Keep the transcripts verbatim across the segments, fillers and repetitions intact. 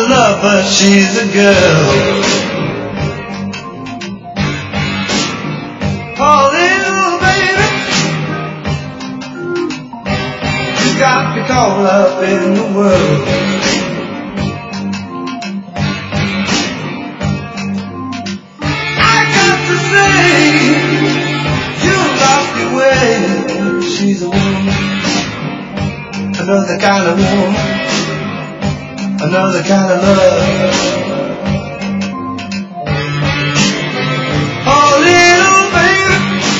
to love, but she's a girl. Oh, little baby, you got me caught up in the world. I got to say, you lost your way. She's a woman, another kind of woman, another kind of love. Oh, little baby,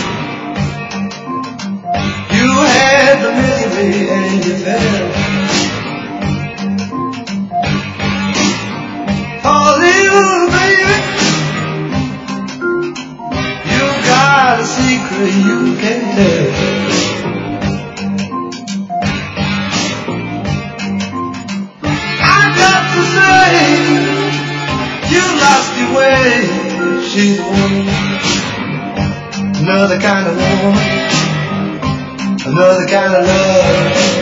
you had the misery and you fell. Oh, little baby, you got a secret you can't tell. She's a woman, another kind of woman, another kind of love.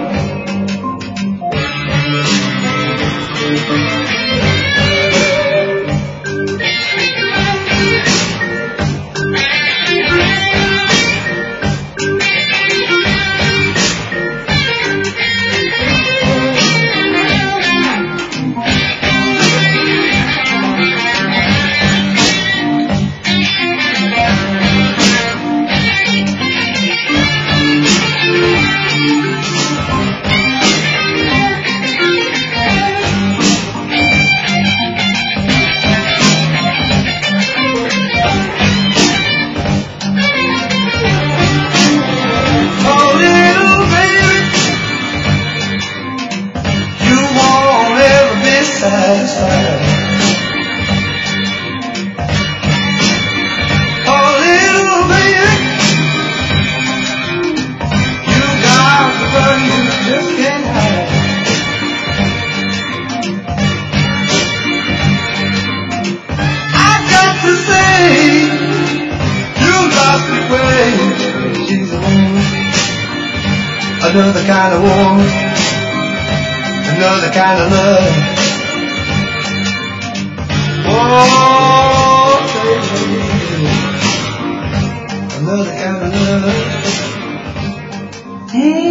Another kind of woman, another kind of love. Oh, baby, another kind of love. Mm.